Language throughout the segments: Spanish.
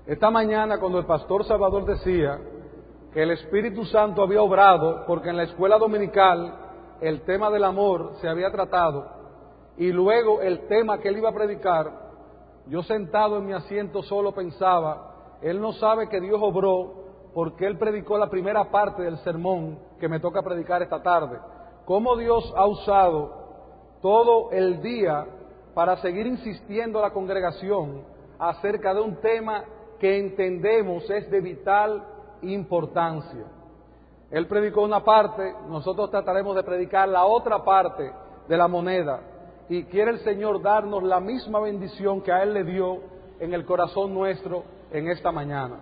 Esta mañana, cuando el pastor Salvador decía que el Espíritu Santo había obrado, porque en la escuela dominical el tema del amor se había tratado, y luego el tema que él iba a predicar, yo sentado en mi asiento solo pensaba, él no sabe que Dios obró, porque él predicó la primera parte del sermón que me toca predicar esta tarde. Cómo Dios ha usado todo el día para seguir insistiendo a la congregación acerca de un tema que entendemos es de vital importancia. Él predicó una parte, nosotros trataremos de predicar la otra parte de la moneda, y quiere el Señor darnos la misma bendición que a Él le dio en el corazón nuestro en esta mañana.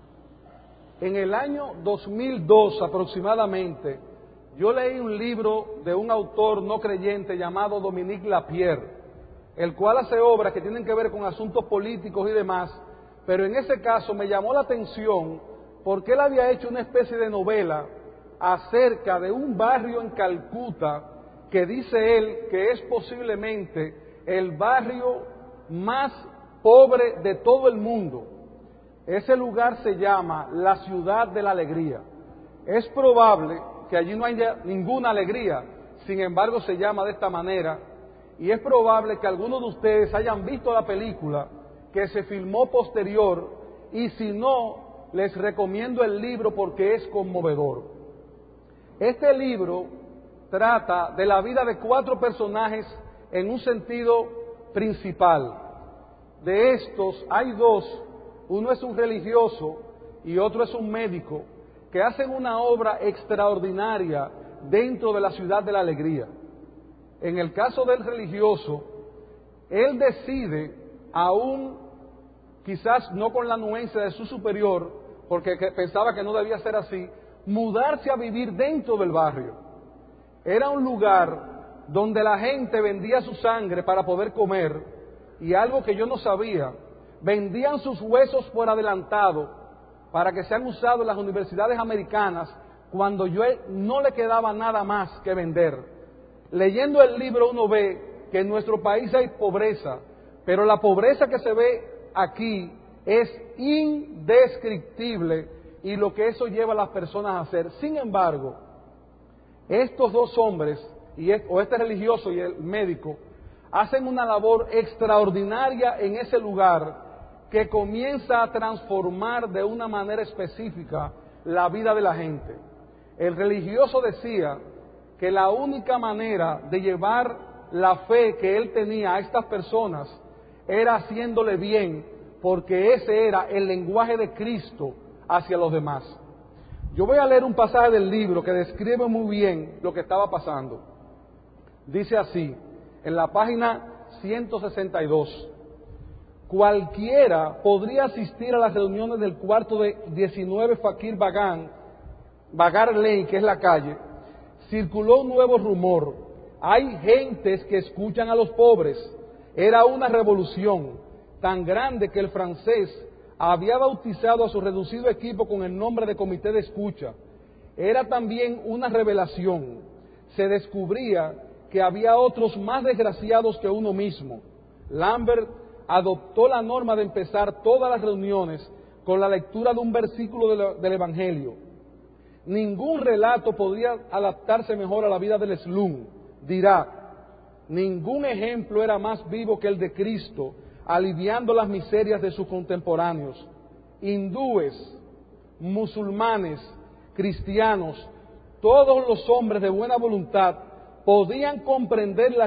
En el año 2002 aproximadamente, yo leí un libro de un autor no creyente llamado Dominique Lapierre, el cual hace obras que tienen que ver con asuntos políticos y demás, pero en ese caso me llamó la atención porque él había hecho una especie de novela acerca de un barrio en Calcuta que dice él que es posiblemente el barrio más pobre de todo el mundo. Ese lugar se llama la Ciudad de la Alegría. Es probable que allí no haya ninguna alegría, sin embargo se llama de esta manera, y es probable que algunos de ustedes hayan visto la película que se filmó posterior, y si no, les recomiendo el libro porque es conmovedor. Este libro trata de la vida de 4 personajes en un sentido principal. De estos hay 2, uno es un religioso y otro es un médico, que hacen una obra extraordinaria dentro de la Ciudad de la Alegría. En el caso del religioso, él decide, aún quizás no con la anuencia de su superior, porque pensaba que no debía ser así, mudarse a vivir dentro del barrio. Era un lugar donde la gente vendía su sangre para poder comer, y algo que yo no sabía, vendían sus huesos por adelantado para que sean usados en las universidades americanas cuando yo no le quedaba nada más que vender. Leyendo el libro uno ve que en nuestro país hay pobreza, pero la pobreza que se ve aquí es indescriptible y lo que eso lleva a las personas a hacer. Sin embargo, estos 2 hombres, o este religioso y el médico, hacen una labor extraordinaria en ese lugar que comienza a transformar de una manera específica la vida de la gente. El religioso decía que la única manera de llevar la fe que él tenía a estas personas era haciéndole bien, porque ese era el lenguaje de Cristo hacia los demás. Yo voy a leer un pasaje del libro que describe muy bien lo que estaba pasando. Dice así, en la página 162, cualquiera podría asistir a las reuniones del cuarto de 19 Fakir Bagar Lane, que es la calle. Circuló un nuevo rumor. Hay gentes que escuchan a los pobres. Era una revolución tan grande que el francés había bautizado a su reducido equipo con el nombre de Comité de Escucha. Era también una revelación. Se descubría que había otros más desgraciados que uno mismo. Lambert adoptó la norma de empezar todas las reuniones con la lectura de un versículo del Evangelio. Ningún relato podría adaptarse mejor a la vida del slum. Dirá, ningún ejemplo era más vivo que el de Cristo, aliviando las miserias de sus contemporáneos. Hindúes, musulmanes, cristianos, todos los hombres de buena voluntad podían comprender la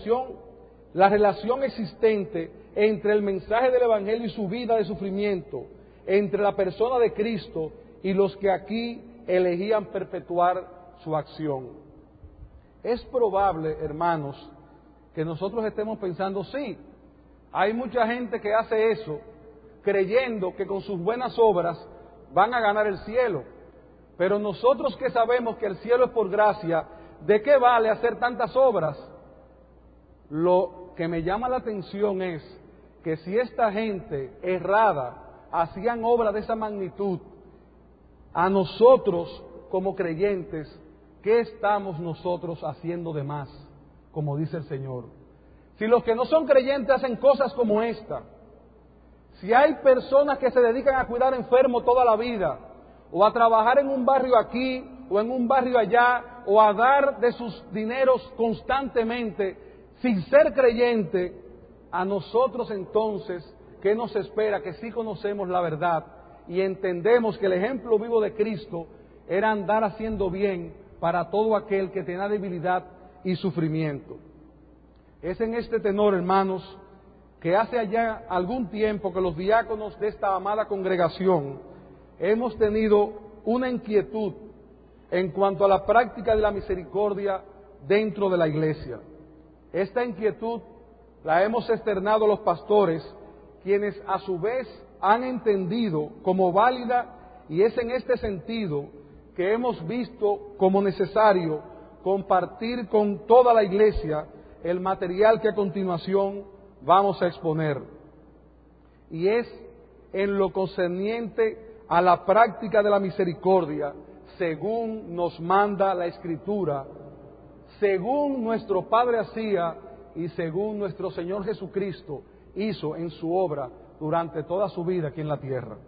relación existente entre el mensaje del Evangelio y su vida de sufrimiento, entre la persona de Cristo y los que aquí elegían perpetuar su acción. Es probable, hermanos, que nosotros estemos pensando, sí, hay mucha gente que hace eso, creyendo que con sus buenas obras van a ganar el cielo. Pero nosotros que sabemos que el cielo es por gracia, ¿de qué vale hacer tantas obras? Lo que me llama la atención es que si esta gente errada hacían obras de esa magnitud, a nosotros como creyentes, ¿qué estamos nosotros haciendo de más? Como dice el Señor. Si los que no son creyentes hacen cosas como esta, Si hay personas que se dedican a cuidar enfermos toda la vida, o a trabajar en un barrio aquí, o en un barrio allá, o a dar de sus dineros constantemente, sin ser creyente, a nosotros entonces, ¿qué nos espera? Que sí conocemos la verdad y entendemos que el ejemplo vivo de Cristo era andar haciendo bien para todo aquel que tenía debilidad y sufrimiento. Es en este tenor, hermanos, que hace allá algún tiempo que los diáconos de esta amada congregación hemos tenido una inquietud en cuanto a la práctica de la misericordia dentro de la iglesia. Esta inquietud la hemos externado a los pastores, quienes a su vez han entendido como válida, y es en este sentido que hemos visto como necesario compartir con toda la iglesia el material que a continuación vamos a exponer. Y es en lo concerniente a la práctica de la misericordia, según nos manda la Escritura, según nuestro Padre hacía y según nuestro Señor Jesucristo hizo en su obra durante toda su vida aquí en la tierra.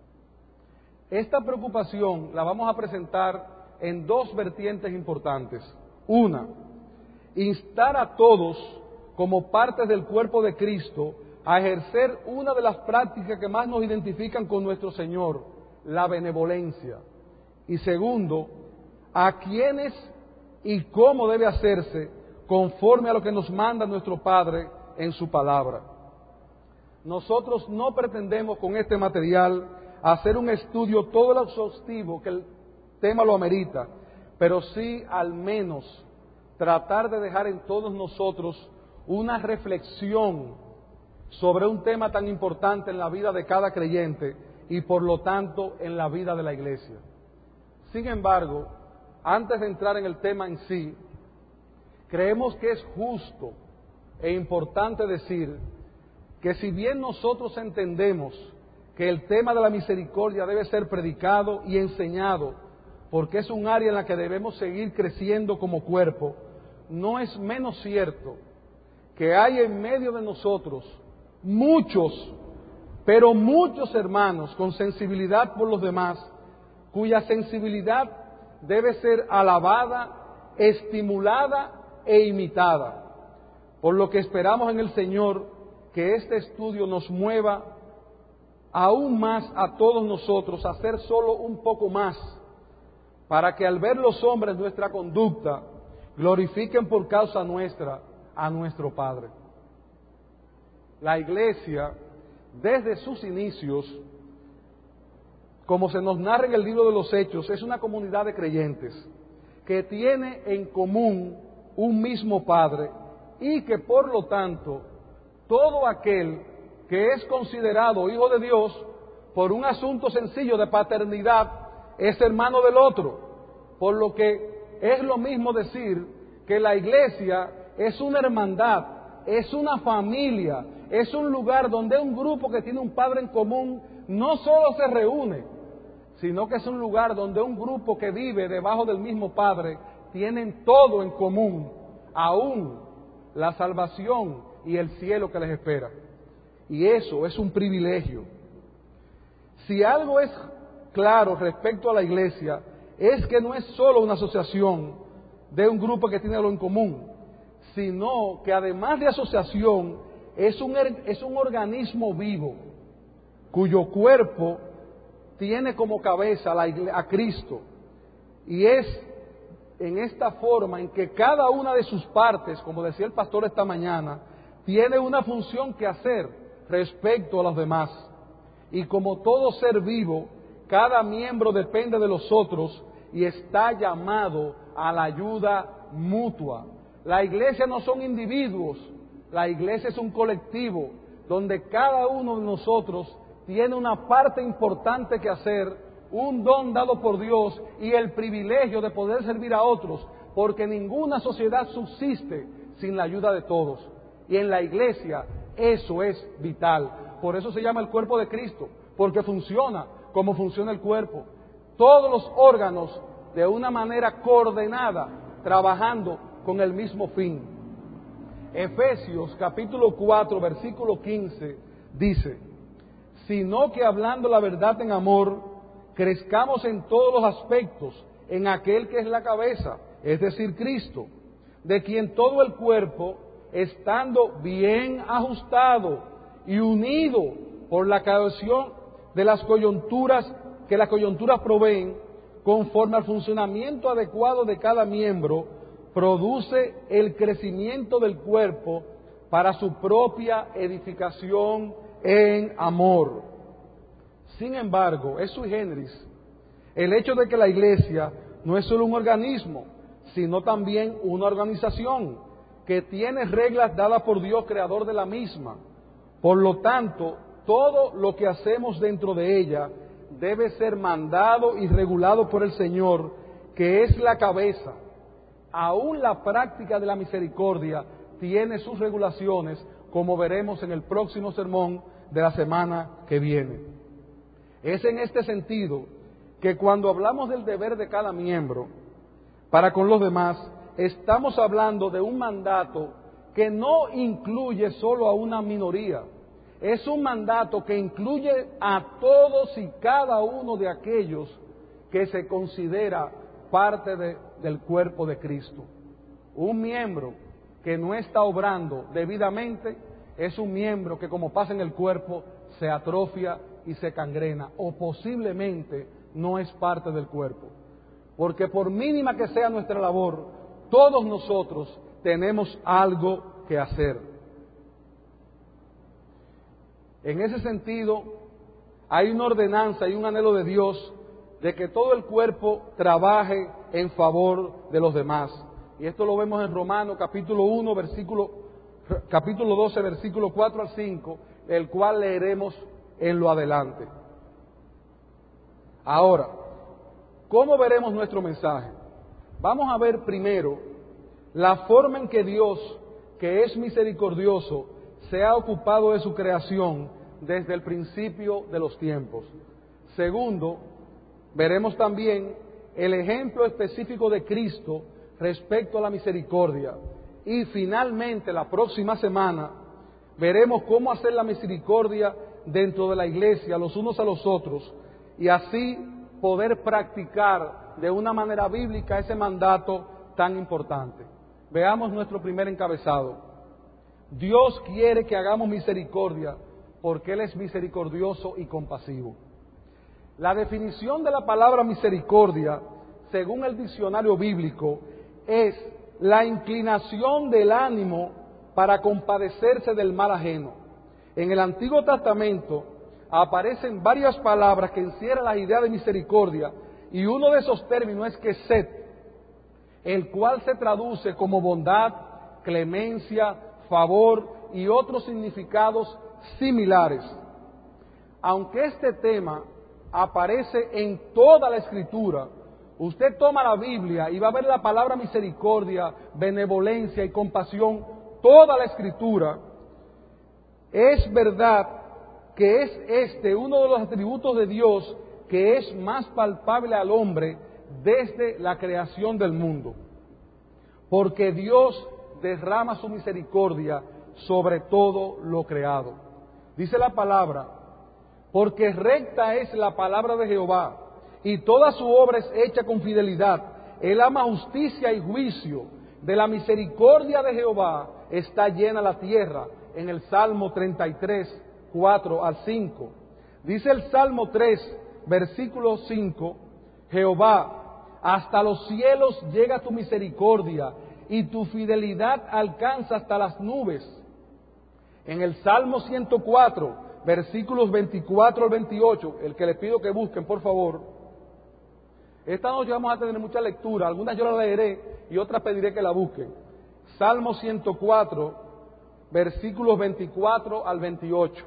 Esta preocupación la vamos a presentar en dos vertientes importantes. Una, instar a todos como parte del cuerpo de Cristo a ejercer una de las prácticas que más nos identifican con nuestro Señor, la benevolencia. Y segundo, a quienes y cómo debe hacerse conforme a lo que nos manda nuestro Padre en su palabra. Nosotros no pretendemos con este material hacer un estudio todo lo exhaustivo que el tema lo amerita, pero sí al menos tratar de dejar en todos nosotros una reflexión sobre un tema tan importante en la vida de cada creyente y por lo tanto en la vida de la iglesia. Sin embargo, antes de entrar en el tema en sí, creemos que es justo e importante decir que si bien nosotros entendemos que el tema de la misericordia debe ser predicado y enseñado, porque es un área en la que debemos seguir creciendo como cuerpo, no es menos cierto que hay en medio de nosotros muchos, pero muchos hermanos con sensibilidad por los demás, cuya sensibilidad debe ser alabada, estimulada e imitada. Por lo que esperamos en el Señor que este estudio nos mueva aún más a todos nosotros a hacer solo un poco más, para que al ver los hombres nuestra conducta, glorifiquen por causa nuestra a nuestro Padre. La Iglesia, desde sus inicios, como se nos narra en el libro de los Hechos, es una comunidad de creyentes que tiene en común un mismo Padre y que por lo tanto todo aquel que es considerado hijo de Dios por un asunto sencillo de paternidad es hermano del otro, por lo que es lo mismo decir que la iglesia es una hermandad, es una familia, es un lugar donde un grupo que tiene un Padre en común no solo se reúne, sino que es un lugar donde un grupo que vive debajo del mismo Padre tienen todo en común, aún la salvación y el cielo que les espera. Y eso es un privilegio. Si algo es claro respecto a la iglesia, es que no es solo una asociación de un grupo que tiene algo en común, sino que además de asociación es un organismo vivo, cuyo cuerpo tiene como cabeza a Cristo, y es en esta forma en que cada una de sus partes, como decía el pastor esta mañana, tiene una función que hacer respecto a los demás. Y como todo ser vivo, cada miembro depende de los otros y está llamado a la ayuda mutua. La iglesia no son individuos, la iglesia es un colectivo donde cada uno de nosotros tiene una parte importante que hacer, un don dado por Dios y el privilegio de poder servir a otros, porque ninguna sociedad subsiste sin la ayuda de todos. Y en la iglesia eso es vital. Por eso se llama el cuerpo de Cristo, porque funciona como funciona el cuerpo. Todos los órganos de una manera coordenada, trabajando con el mismo fin. Efesios capítulo 4, versículo 15 dice: sino que hablando la verdad en amor, crezcamos en todos los aspectos en aquel que es la cabeza, es decir, Cristo, de quien todo el cuerpo, estando bien ajustado y unido por la cohesión de las coyunturas que las coyunturas proveen, conforme al funcionamiento adecuado de cada miembro, produce el crecimiento del cuerpo para su propia edificación en amor. Sin embargo, es sui generis el hecho de que la Iglesia no es solo un organismo, sino también una organización que tiene reglas dadas por Dios, creador de la misma. Por lo tanto, todo lo que hacemos dentro de ella debe ser mandado y regulado por el Señor, que es la cabeza. Aún la práctica de la misericordia tiene sus regulaciones, como veremos en el próximo sermón de la semana que viene. Es en este sentido que cuando hablamos del deber de cada miembro para con los demás, estamos hablando de un mandato que no incluye solo a una minoría. Es un mandato que incluye a todos y cada uno de aquellos que se considera parte del cuerpo de Cristo. Un miembro que no está obrando debidamente es un miembro que, como pasa en el cuerpo, se atrofia y se cangrena, o posiblemente no es parte del cuerpo. Porque por mínima que sea nuestra labor, todos nosotros tenemos algo que hacer. En ese sentido, hay una ordenanza y un anhelo de Dios de que todo el cuerpo trabaje en favor de los demás. Y esto lo vemos en Romanos capítulo 12, versículo 4 al 5, el cual leeremos en lo adelante. Ahora, ¿cómo veremos nuestro mensaje? Vamos a ver primero la forma en que Dios, que es misericordioso, se ha ocupado de su creación desde el principio de los tiempos. Segundo, veremos también el ejemplo específico de Cristo respecto a la misericordia. Y finalmente, la próxima semana, veremos cómo hacer la misericordia dentro de la iglesia, los unos a los otros, y así poder practicar de una manera bíblica ese mandato tan importante. Veamos nuestro primer encabezado. Dios quiere que hagamos misericordia porque Él es misericordioso y compasivo. La definición de la palabra misericordia, según el diccionario bíblico, es la inclinación del ánimo para compadecerse del mal ajeno. En el Antiguo Testamento aparecen varias palabras que encierran la idea de misericordia, y uno de esos términos es kesed, el cual se traduce como bondad, clemencia, favor y otros significados similares. Aunque este tema aparece en toda la Escritura, usted toma la Biblia y va a ver la palabra misericordia, benevolencia y compasión, toda la Escritura. Es verdad que es este uno de los atributos de Dios que es más palpable al hombre desde la creación del mundo, porque Dios derrama su misericordia sobre todo lo creado. Dice la palabra, porque recta es la palabra de Jehová, y toda su obra es hecha con fidelidad. Él ama justicia y juicio. De la misericordia de Jehová está llena la tierra. En el Salmo 33, 4 al 5. Dice el Salmo 3, versículo 5, Jehová, hasta los cielos llega tu misericordia, y tu fidelidad alcanza hasta las nubes. En el Salmo 104, versículos 24 al 28, el que les pido que busquen, por favor. Esta noche vamos a tener mucha lectura, algunas yo las leeré y otras pediré que la busquen. Salmo 104, versículos 24 al 28.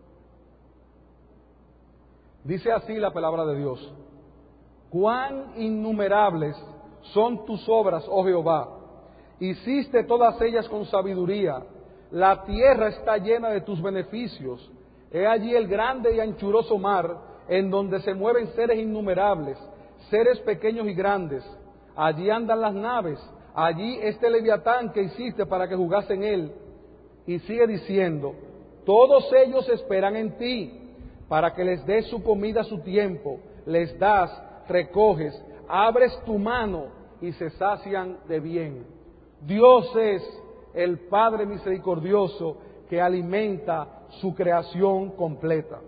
Dice así la palabra de Dios: cuán innumerables son tus obras, oh Jehová, hiciste todas ellas con sabiduría, la tierra está llena de tus beneficios. He allí el grande y anchuroso mar, en donde se mueven seres innumerables, seres pequeños y grandes. Allí andan las naves, allí este leviatán que hiciste para que jugase en él. Y sigue diciendo, todos ellos esperan en ti, para que les des su comida a su tiempo, les das, recoges, abres tu mano y se sacian de bien. Dios es el Padre misericordioso que alimenta su creación completa.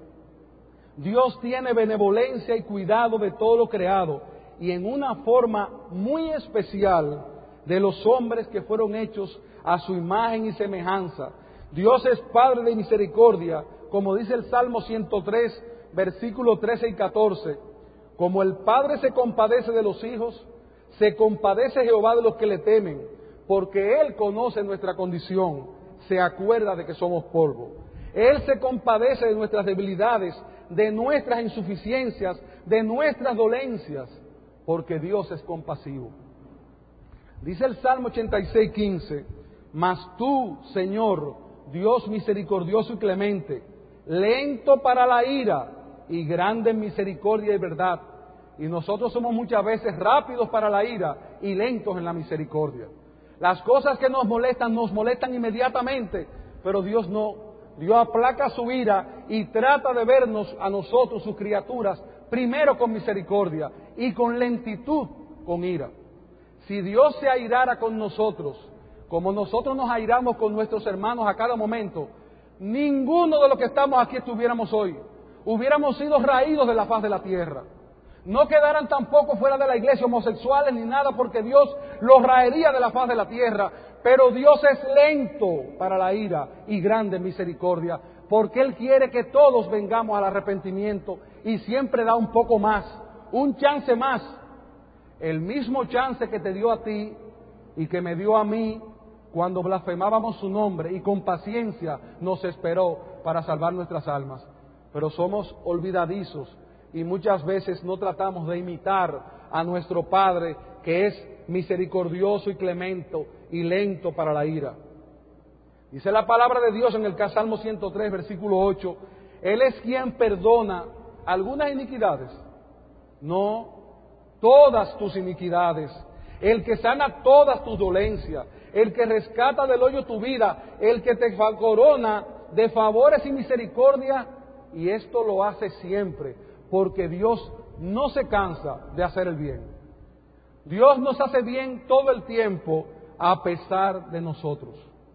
Dios tiene benevolencia y cuidado de todo lo creado, y en una forma muy especial de los hombres que fueron hechos a su imagen y semejanza. Dios es Padre de misericordia, como dice el Salmo 103, versículos 13 y 14. Como el Padre se compadece de los hijos, se compadece Jehová de los que le temen, porque Él conoce nuestra condición, se acuerda de que somos polvo. Él se compadece de nuestras debilidades, de nuestras insuficiencias, de nuestras dolencias, porque Dios es compasivo. Dice el Salmo 86, 15, mas tú, Señor, Dios misericordioso y clemente, lento para la ira y grande en misericordia y verdad. Y nosotros somos muchas veces rápidos para la ira y lentos en la misericordia. Las cosas que nos molestan inmediatamente, pero Dios no. Dios aplaca su ira y trata de vernos a nosotros, sus criaturas, primero con misericordia y con lentitud, con ira. Si Dios se airara con nosotros, como nosotros nos airamos con nuestros hermanos a cada momento, ninguno de los que estamos aquí estuviéramos hoy. Hubiéramos sido raídos de la faz de la tierra. No quedaran tampoco fuera de la iglesia homosexuales ni nada, porque Dios los raería de la faz de la tierra. Pero Dios es lento para la ira y grande en misericordia, porque Él quiere que todos vengamos al arrepentimiento y siempre da un poco más, un chance más. El mismo chance que te dio a ti y que me dio a mí cuando blasfemábamos su nombre, y con paciencia nos esperó para salvar nuestras almas. Pero somos olvidadizos y muchas veces no tratamos de imitar a nuestro Padre, que es misericordioso y clemente y lento para la ira. Dice la palabra de Dios en el Salmo 103, versículo 8, Él es quien perdona algunas iniquidades, no todas tus iniquidades, el que sana todas tus dolencias, el que rescata del hoyo tu vida, el que te corona de favores y misericordia, y esto lo hace siempre, porque Dios no se cansa de hacer el bien. Dios nos hace bien todo el tiempo a pesar de nosotros.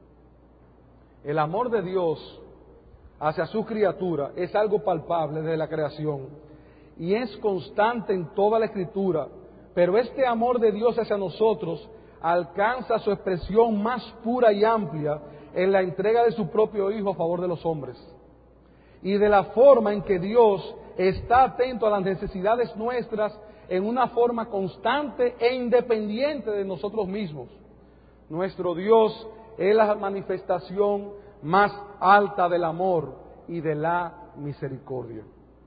El amor de Dios hacia su criatura es algo palpable de la creación y es constante en toda la Escritura, pero este amor de Dios hacia nosotros alcanza su expresión más pura y amplia en la entrega de su propio Hijo a favor de los hombres, y de la forma en que Dios está atento a las necesidades nuestras en una forma constante e independiente de nosotros mismos. Nuestro Dios es la manifestación más alta del amor y de la misericordia.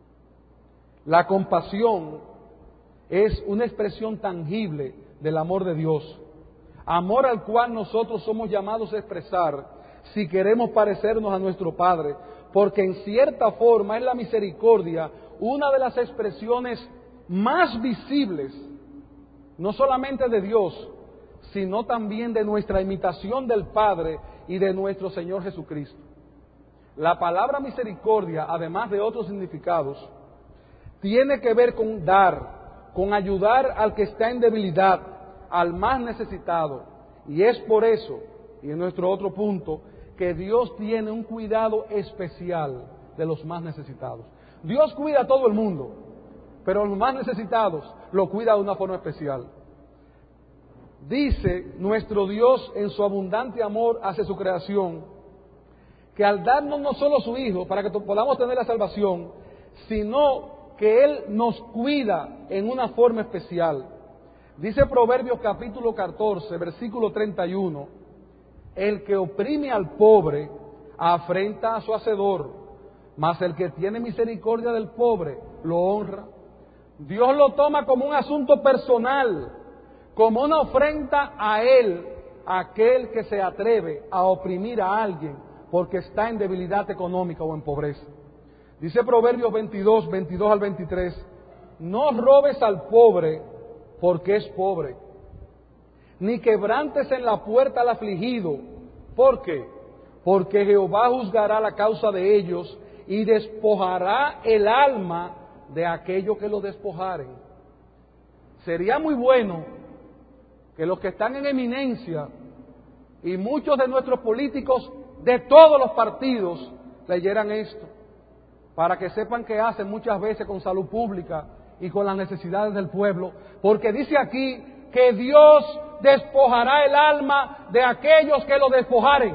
La compasión es una expresión tangible del amor de Dios, amor al cual nosotros somos llamados a expresar si queremos parecernos a nuestro Padre, porque en cierta forma es la misericordia una de las expresiones más visibles, no solamente de Dios, sino también de nuestra imitación del Padre y de nuestro Señor Jesucristo. La palabra misericordia, además de otros significados, tiene que ver con dar, con ayudar al que está en debilidad, al más necesitado. Y es por eso, y en nuestro otro punto, que Dios tiene un cuidado especial de los más necesitados. Dios cuida a todo el mundo, pero a los más necesitados lo cuida de una forma especial. Dice nuestro Dios en su abundante amor hacia su creación, que al darnos no solo su Hijo para que podamos tener la salvación, sino que Él nos cuida en una forma especial. Dice Proverbios capítulo 14, versículo 31, el que oprime al pobre afrenta a su hacedor, mas el que tiene misericordia del pobre lo honra. Dios lo toma como un asunto personal, como una ofrenda a Él, aquel que se atreve a oprimir a alguien porque está en debilidad económica o en pobreza. Dice Proverbios 22, 22 al 23, no robes al pobre porque es pobre, ni quebrantes en la puerta al afligido. ¿Por qué? Porque Jehová juzgará la causa de ellos y despojará el alma de aquellos que lo despojaren. Sería muy bueno que los que están en eminencia y muchos de nuestros políticos de todos los partidos leyeran esto, para que sepan qué hacen muchas veces con salud pública y con las necesidades del pueblo, porque dice aquí que Dios despojará el alma de aquellos que lo despojaren.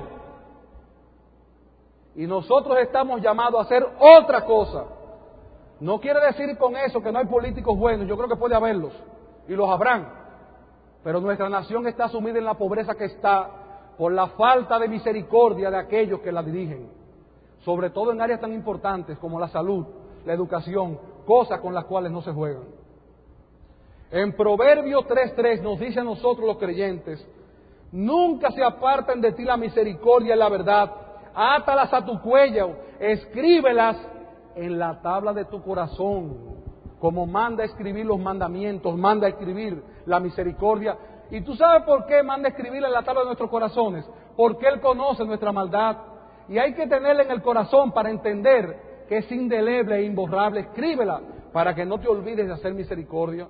Y nosotros estamos llamados a hacer otra cosa. No quiere decir con eso que no hay políticos buenos, yo creo que puede haberlos, y los habrán, pero nuestra nación está sumida en la pobreza que está por la falta de misericordia de aquellos que la dirigen, sobre todo en áreas tan importantes como la salud, la educación, cosas con las cuales no se juegan. En Proverbios 3:3 nos dice a nosotros los creyentes: nunca se aparten de ti la misericordia y la verdad, átalas a tu cuello, escríbelas en la tabla de tu corazón, como manda escribir los mandamientos, manda escribir la misericordia. ¿Y tú sabes por qué manda escribirla en la tabla de nuestros corazones? Porque Él conoce nuestra maldad y hay que tenerla en el corazón para entender que es indeleble e imborrable. Escríbela para que no te olvides de hacer misericordia.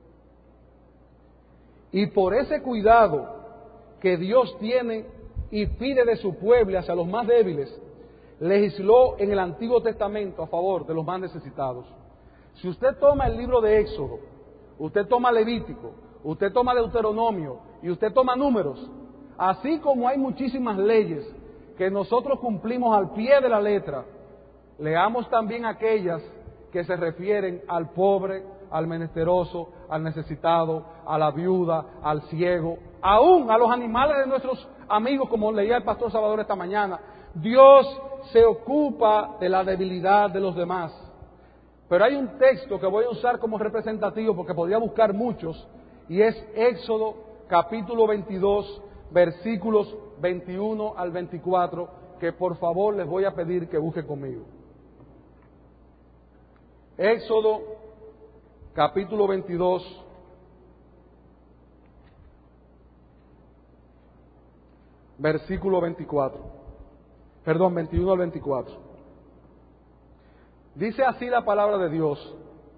Y por ese cuidado que Dios tiene y pide de su pueblo hacia los más débiles, legisló en el Antiguo Testamento a favor de los más necesitados. Si usted toma el libro de Éxodo, usted toma Levítico, usted toma Deuteronomio y usted toma Números, así como hay muchísimas leyes que nosotros cumplimos al pie de la letra, leamos también aquellas que se refieren al pobre, al menesteroso, al necesitado, a la viuda, al ciego, aún a los animales de nuestros amigos, como leía el pastor Salvador esta mañana. Dios se ocupa de la debilidad de los demás. Pero hay un texto que voy a usar como representativo porque podría buscar muchos, y es Éxodo capítulo 22, versículos 21 al 24, que por favor les voy a pedir que busquen conmigo. Éxodo capítulo 22, versículo 24. Perdón, 21 al 24. Dice así la palabra de Dios: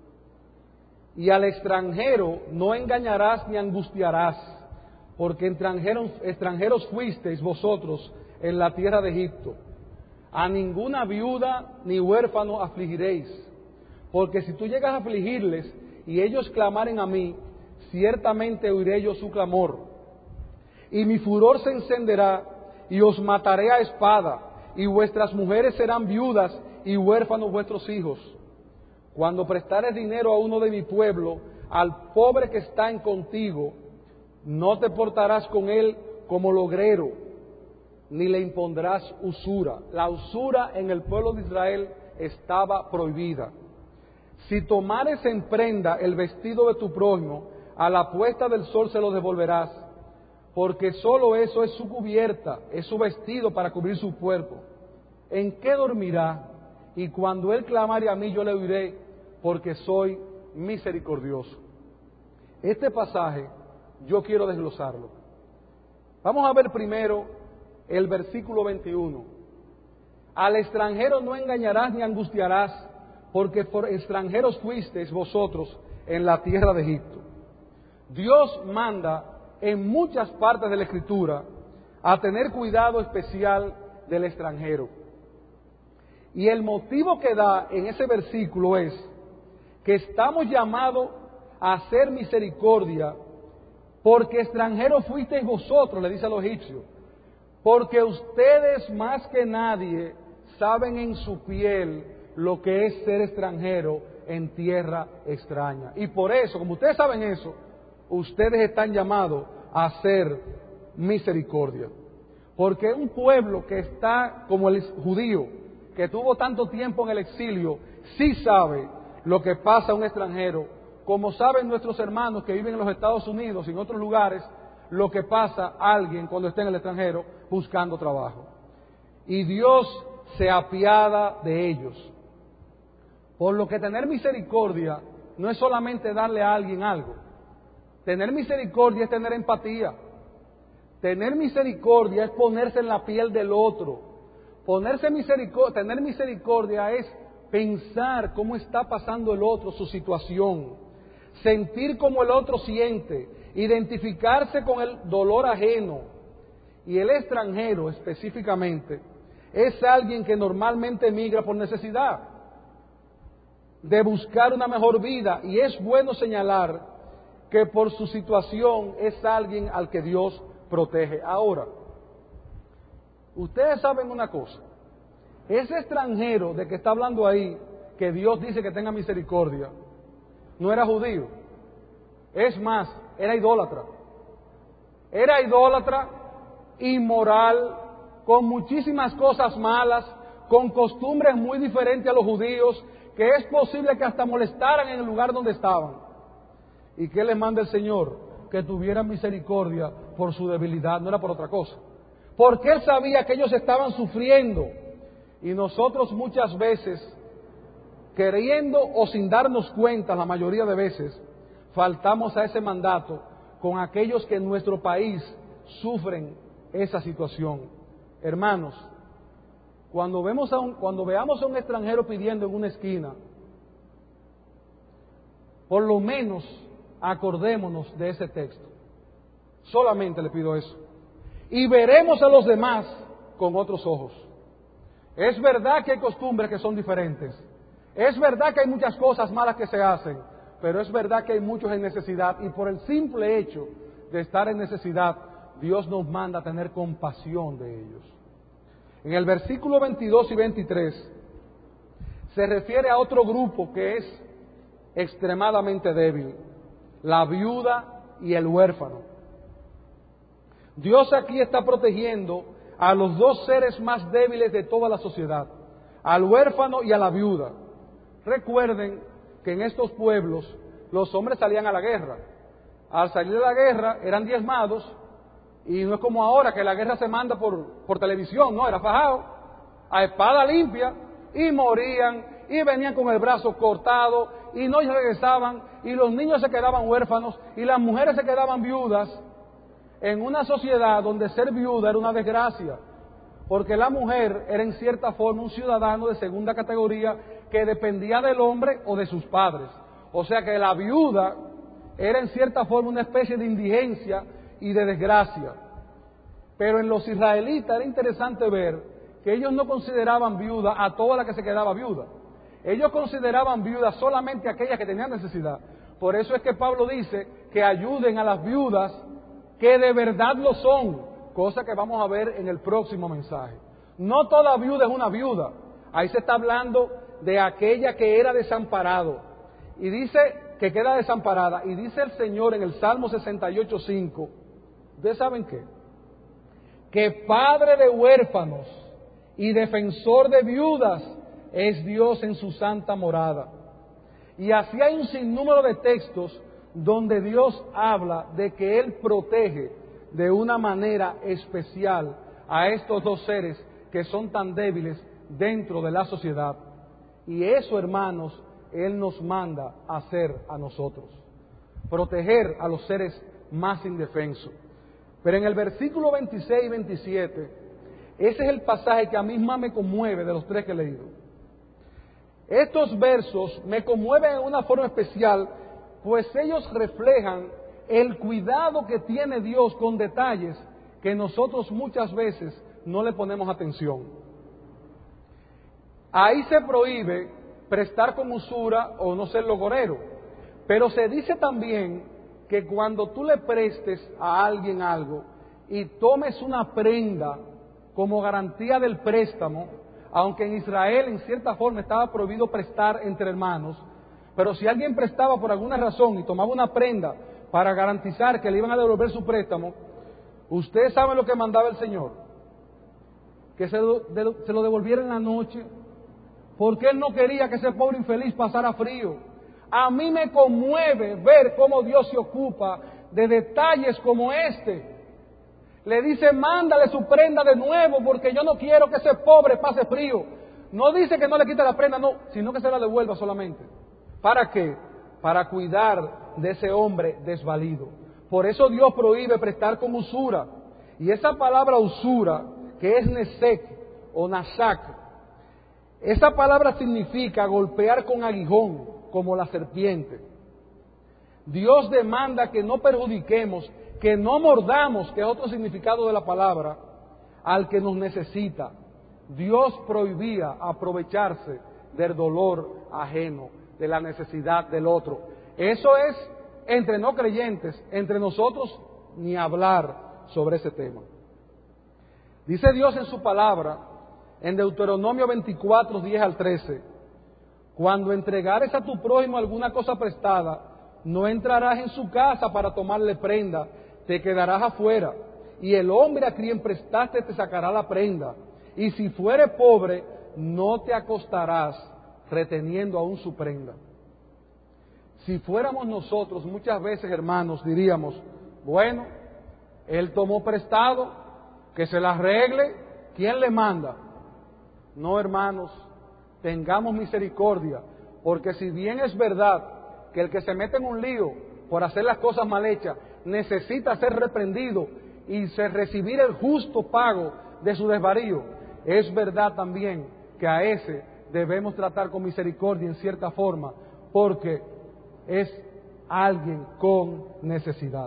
y al extranjero no engañarás ni angustiarás, porque extranjeros fuisteis vosotros en la tierra de Egipto. A ninguna viuda ni huérfano afligiréis, porque si tú llegas a afligirles y ellos clamaren a mí, ciertamente oiré yo su clamor. Y mi furor se encenderá y os mataré a espada, y vuestras mujeres serán viudas y huérfanos vuestros hijos. Cuando prestares dinero a uno de mi pueblo, al pobre que está en contigo, no te portarás con él como logrero, ni le impondrás usura. La usura en el pueblo de Israel estaba prohibida. Si tomares en prenda el vestido de tu prójimo, a la puesta del sol se lo devolverás, porque solo eso es su cubierta, es su vestido para cubrir su cuerpo. ¿En qué dormirá? Y cuando él clamare a mí, yo le oiré, porque soy misericordioso. Este pasaje yo quiero desglosarlo. Vamos a ver primero el versículo 21. Al extranjero no engañarás ni angustiarás, porque por extranjeros fuisteis vosotros en la tierra de Egipto. Dios manda en muchas partes de la Escritura a tener cuidado especial del extranjero. Y el motivo que da en ese versículo es que estamos llamados a hacer misericordia, porque extranjeros fuisteis vosotros, le dice a los egipcios, porque ustedes más que nadie saben en su piel lo que es ser extranjero en tierra extraña. Y por eso, como ustedes saben eso, ustedes están llamados a hacer misericordia. Porque un pueblo que está como el judío, que tuvo tanto tiempo en el exilio, sí sabe lo que pasa a un extranjero, como saben nuestros hermanos que viven en los Estados Unidos y en otros lugares, lo que pasa a alguien cuando está en el extranjero buscando trabajo. Y Dios se apiada de ellos. Por lo que tener misericordia no es solamente darle a alguien algo. Tener misericordia es tener empatía. Tener misericordia es ponerse en la piel del otro. Tener misericordia es pensar cómo está pasando el otro, su situación, sentir cómo el otro siente, identificarse con el dolor ajeno. Y el extranjero específicamente es alguien que normalmente emigra por necesidad de buscar una mejor vida, y es bueno señalar que por su situación es alguien al que Dios protege. Ahora, ustedes saben una cosa, ese extranjero de que está hablando ahí, que Dios dice que tenga misericordia, no era judío, es más, era idólatra. Era idólatra, inmoral, con muchísimas cosas malas, con costumbres muy diferentes a los judíos, que es posible que hasta molestaran en el lugar donde estaban. ¿Y qué les manda el Señor? Que tuvieran misericordia por su debilidad, no era por otra cosa. Porque Él sabía que ellos estaban sufriendo. Y nosotros muchas veces, queriendo o sin darnos cuenta, la mayoría de veces, faltamos a ese mandato con aquellos que en nuestro país sufren esa situación. Hermanos, cuando veamos a un extranjero pidiendo en una esquina, por lo menos acordémonos de ese texto. Solamente le pido eso. Y veremos a los demás con otros ojos. Es verdad que hay costumbres que son diferentes. Es verdad que hay muchas cosas malas que se hacen, pero es verdad que hay muchos en necesidad, y por el simple hecho de estar en necesidad, Dios nos manda a tener compasión de ellos. En el versículo 22 y 23 se refiere a otro grupo que es extremadamente débil: la viuda y el huérfano. Dios aquí está protegiendo a los dos seres más débiles de toda la sociedad, al huérfano y a la viuda. Recuerden que en estos pueblos los hombres salían a la guerra. Al salir de la guerra eran diezmados, y no es como ahora que la guerra se manda por televisión, no, era fajado, a espada limpia, y morían, y venían con el brazo cortado, y no regresaban, y los niños se quedaban huérfanos, y las mujeres se quedaban viudas, en una sociedad donde ser viuda era una desgracia, porque la mujer era en cierta forma un ciudadano de segunda categoría que dependía del hombre o de sus padres. O sea que la viuda era en cierta forma una especie de indigencia y de desgracia. Pero en los israelitas era interesante ver que ellos no consideraban viuda a toda la que se quedaba viuda. Ellos consideraban viuda solamente a aquellas que tenían necesidad. Por eso es que Pablo dice que ayuden a las viudas que de verdad lo son, cosa que vamos a ver en el próximo mensaje. No toda viuda es una viuda. Ahí se está hablando de aquella que era desamparado. Y dice que queda desamparada. Y dice el Señor en el Salmo 68:5, ¿ustedes saben qué? Que padre de huérfanos y defensor de viudas es Dios en su santa morada. Y así hay un sinnúmero de textos donde Dios habla de que Él protege de una manera especial a estos dos seres que son tan débiles dentro de la sociedad. Y eso, hermanos, Él nos manda a hacer a nosotros, proteger a los seres más indefensos. Pero en el versículo 26 y 27, ese es el pasaje que a mí más me conmueve de los tres que he leído. Estos versos me conmueven en una forma especial, pues ellos reflejan el cuidado que tiene Dios con detalles que nosotros muchas veces no le ponemos atención. Ahí se prohíbe prestar con usura o no ser logorero, pero se dice también que cuando tú le prestes a alguien algo y tomes una prenda como garantía del préstamo, aunque en Israel en cierta forma estaba prohibido prestar entre hermanos, pero si alguien prestaba por alguna razón y tomaba una prenda para garantizar que le iban a devolver su préstamo, ustedes saben lo que mandaba el Señor, que se lo devolviera en la noche, porque Él no quería que ese pobre infeliz pasara frío. A mí me conmueve ver cómo Dios se ocupa de detalles como este. Le dice, mándale su prenda de nuevo, porque yo no quiero que ese pobre pase frío. No dice que no le quite la prenda, no, sino que se la devuelva solamente. ¿Para qué? Para cuidar de ese hombre desvalido. Por eso Dios prohíbe prestar con usura. Y esa palabra usura, que es nesek, o nasak. Esa palabra significa golpear con aguijón, como la serpiente. Dios demanda que no perjudiquemos, que no mordamos, que es otro significado de la palabra, al que nos necesita. Dios prohibía aprovecharse del dolor ajeno, de la necesidad del otro. Eso es entre no creyentes, entre nosotros ni hablar sobre ese tema. Dice Dios en su palabra, en Deuteronomio 24, 10 al 13, cuando entregares a tu prójimo alguna cosa prestada, no entrarás en su casa para tomarle prenda, te quedarás afuera, y el hombre a quien prestaste te sacará la prenda, y si fuere pobre, no te acostarás reteniendo aún su prenda. Si fuéramos nosotros, muchas veces, hermanos, diríamos, bueno, él tomó prestado, que se la arregle, ¿quién le manda? No, hermanos, tengamos misericordia, porque si bien es verdad que el que se mete en un lío por hacer las cosas mal hechas, necesita ser reprendido y recibir el justo pago de su desvarío, es verdad también que a ese debemos tratar con misericordia en cierta forma, porque es alguien con necesidad.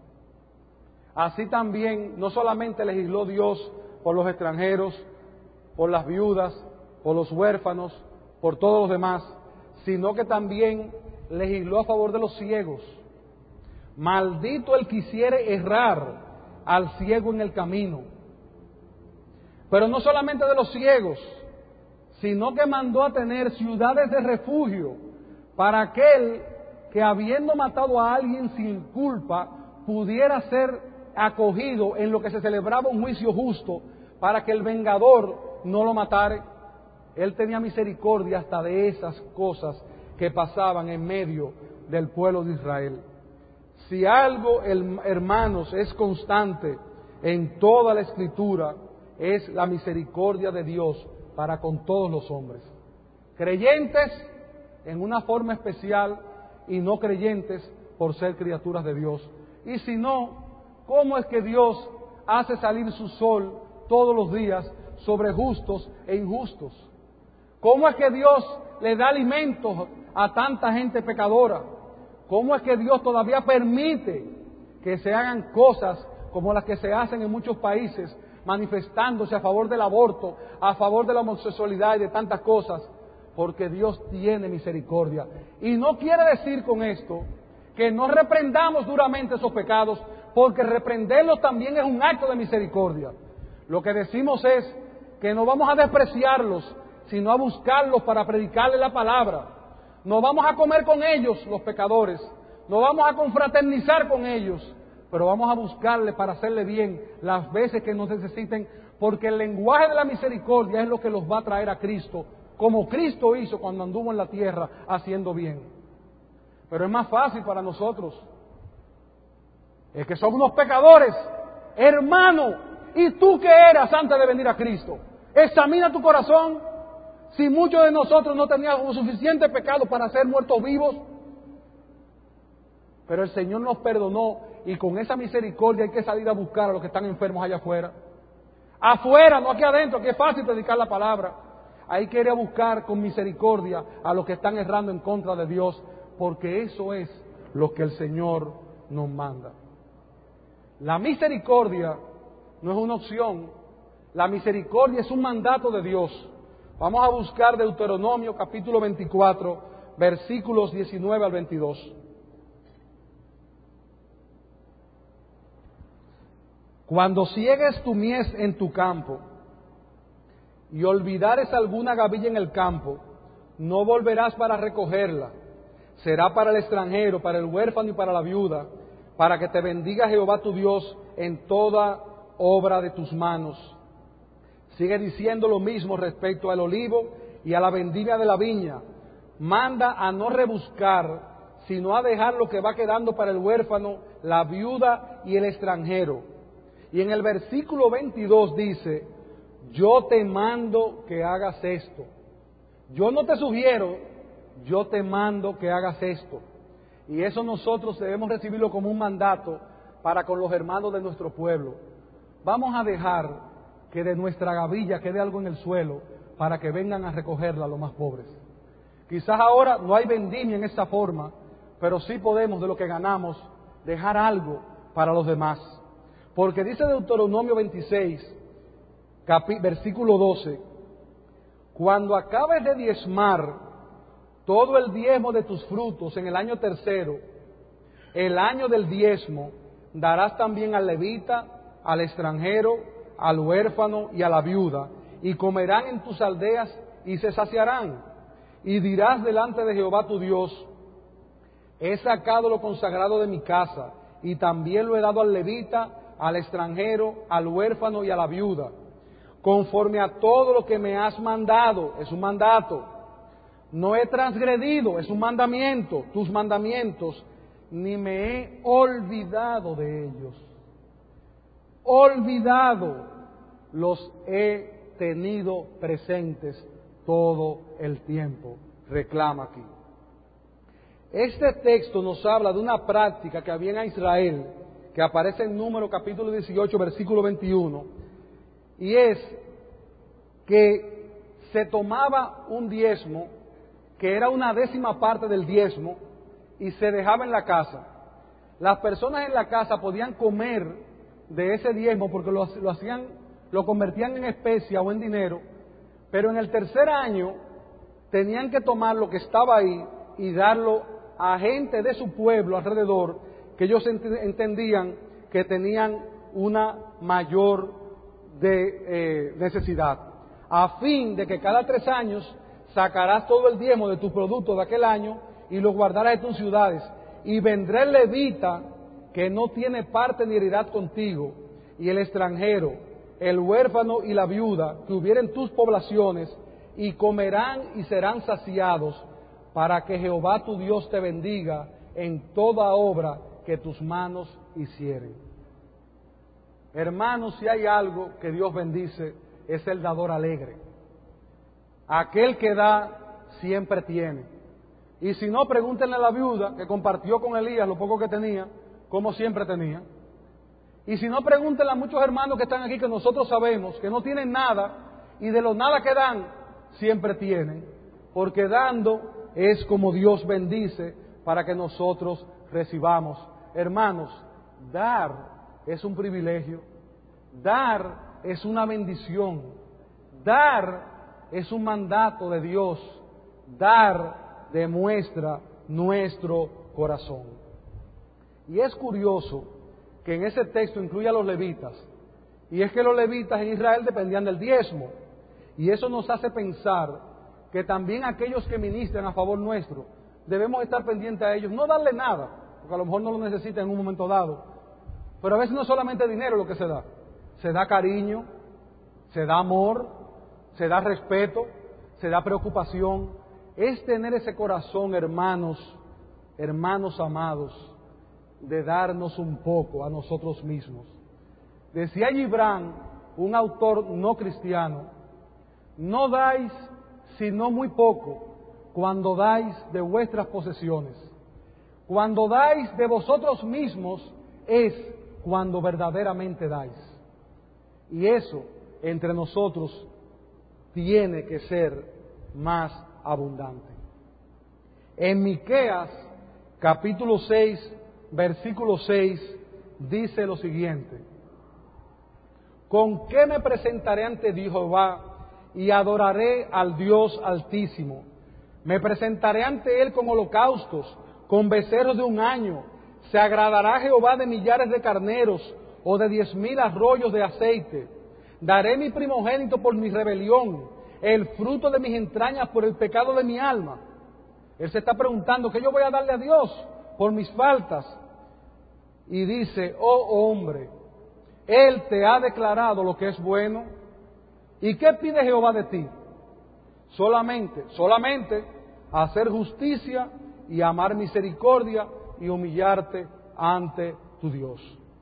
Así también, no solamente legisló Dios por los extranjeros, por las viudas, por los huérfanos, por todos los demás, sino que también legisló a favor de los ciegos. Maldito el que quisiere errar al ciego en el camino. Pero no solamente de los ciegos, sino que mandó a tener ciudades de refugio para aquel que, habiendo matado a alguien sin culpa, pudiera ser acogido en lo que se celebraba un juicio justo, para que el vengador no lo matare. Él tenía misericordia hasta de esas cosas que pasaban en medio del pueblo de Israel. Si algo, hermanos, es constante en toda la Escritura, es la misericordia de Dios para con todos los hombres. Creyentes en una forma especial y no creyentes por ser criaturas de Dios. Y si no, ¿cómo es que Dios hace salir su sol todos los días sobre justos e injustos? ¿Cómo es que Dios le da alimentos a tanta gente pecadora? ¿Cómo es que Dios todavía permite que se hagan cosas como las que se hacen en muchos países, manifestándose a favor del aborto, a favor de la homosexualidad y de tantas cosas? Porque Dios tiene misericordia. Y no quiere decir con esto que no reprendamos duramente esos pecados, porque reprenderlos también es un acto de misericordia. Lo que decimos es que no vamos a despreciarlos, sino a buscarlos para predicarles la palabra. No vamos a comer con ellos, los pecadores, no vamos a confraternizar con ellos, pero vamos a buscarles para hacerle bien las veces que nos necesiten, porque el lenguaje de la misericordia es lo que los va a traer a Cristo, como Cristo hizo cuando anduvo en la tierra haciendo bien. Pero es más fácil para nosotros, es que somos unos pecadores, hermano, ¿y tú qué eras antes de venir a Cristo? Examina tu corazón. Si muchos de nosotros no teníamos suficiente pecado para ser muertos vivos, pero el Señor nos perdonó, y con esa misericordia hay que salir a buscar a los que están enfermos allá afuera. Afuera, no aquí adentro, que es fácil predicar la palabra. Hay que ir a buscar con misericordia a los que están errando en contra de Dios, porque eso es lo que el Señor nos manda. La misericordia no es una opción, la misericordia es un mandato de Dios. Vamos a buscar Deuteronomio capítulo 24, versículos 19 al 22. Cuando ciegues tu mies en tu campo y olvidares alguna gavilla en el campo, no volverás para recogerla. Será para el extranjero, para el huérfano y para la viuda, para que te bendiga Jehová tu Dios en toda obra de tus manos. Sigue diciendo lo mismo respecto al olivo y a la vendimia de la viña. Manda a no rebuscar, sino a dejar lo que va quedando para el huérfano, la viuda y el extranjero. Y en el versículo 22 dice, yo te mando que hagas esto. Yo no te sugiero, yo te mando que hagas esto. Y eso nosotros debemos recibirlo como un mandato para con los hermanos de nuestro pueblo. Vamos a dejar que de nuestra gavilla quede algo en el suelo para que vengan a recogerla los más pobres. Quizás ahora no hay vendimia en esta forma, pero sí podemos de lo que ganamos dejar algo para los demás. Porque dice Deuteronomio 26, versículo 12, cuando acabes de diezmar todo el diezmo de tus frutos en el año tercero, el año del diezmo, darás también al levita, al extranjero, al huérfano y a la viuda, y comerán en tus aldeas y se saciarán. Y dirás delante de Jehová tu Dios, he sacado lo consagrado de mi casa, y también lo he dado al levita, al extranjero, al huérfano y a la viuda, conforme a todo lo que me has mandado. Es un mandato. No he transgredido, es un mandamiento, tus mandamientos, ni me he olvidado de ellos. Olvidado, los he tenido presentes todo el tiempo, reclama aquí. Este texto nos habla de una práctica que había en Israel, que aparece en Número capítulo 18, versículo 21, y es que se tomaba un diezmo, que era una décima parte del diezmo, y se dejaba en la casa. Las personas en la casa podían comer de ese diezmo porque lo convertían en especia o en dinero, pero en el tercer año tenían que tomar lo que estaba ahí y darlo a gente de su pueblo alrededor, que ellos entendían que tenían una mayor necesidad, a fin de que cada 3 años sacarás todo el diezmo de tu producto de aquel año y lo guardarás en tus ciudades, y vendrá el levita que no tiene parte ni heredad contigo, y el extranjero, el huérfano y la viuda que hubieren tus poblaciones, y comerán y serán saciados, para que Jehová tu Dios te bendiga en toda obra que tus manos hicieren. Hermanos, si hay algo que Dios bendice, es el dador alegre. Aquel que da, siempre tiene. Y si no, pregúntenle a la viuda que compartió con Elías lo poco que tenía, como siempre tenía. Y si no, pregúntenle a muchos hermanos que están aquí, que nosotros sabemos que no tienen nada, y de lo nada que dan, siempre tienen. Porque dando es como Dios bendice para que nosotros recibamos. Hermanos, dar es un privilegio, dar es una bendición, dar es un mandato de Dios, dar demuestra nuestro corazón. Y es curioso que en ese texto incluya a los levitas, y es que los levitas en Israel dependían del diezmo, y eso nos hace pensar que también aquellos que ministran a favor nuestro, debemos estar pendientes a ellos, no darle nada, porque a lo mejor no lo necesitan en un momento dado, pero a veces no es solamente dinero lo que se da cariño, se da amor, se da respeto, se da preocupación. Es tener ese corazón, hermanos amados, de darnos un poco a nosotros mismos. Decía Gibran, un autor no cristiano, no dais sino muy poco cuando dais de vuestras posesiones. Cuando dais de vosotros mismos es cuando verdaderamente dais. Y eso entre nosotros tiene que ser más abundante. En Miqueas capítulo 6, versículo 6 dice lo siguiente: ¿con qué me presentaré ante Jehová y adoraré al Dios Altísimo? Me presentaré ante Él con holocaustos, con becerros de 1 año. ¿Se agradará Jehová de millares de carneros o de 10,000 arroyos de aceite? Daré mi primogénito por mi rebelión, el fruto de mis entrañas por el pecado de mi alma. Él se está preguntando, ¿qué yo voy a darle a Dios por mis faltas? Y dice, oh hombre, Él te ha declarado lo que es bueno. ¿Y qué pide Jehová de ti? Solamente hacer justicia y amar misericordia y humillarte ante tu Dios.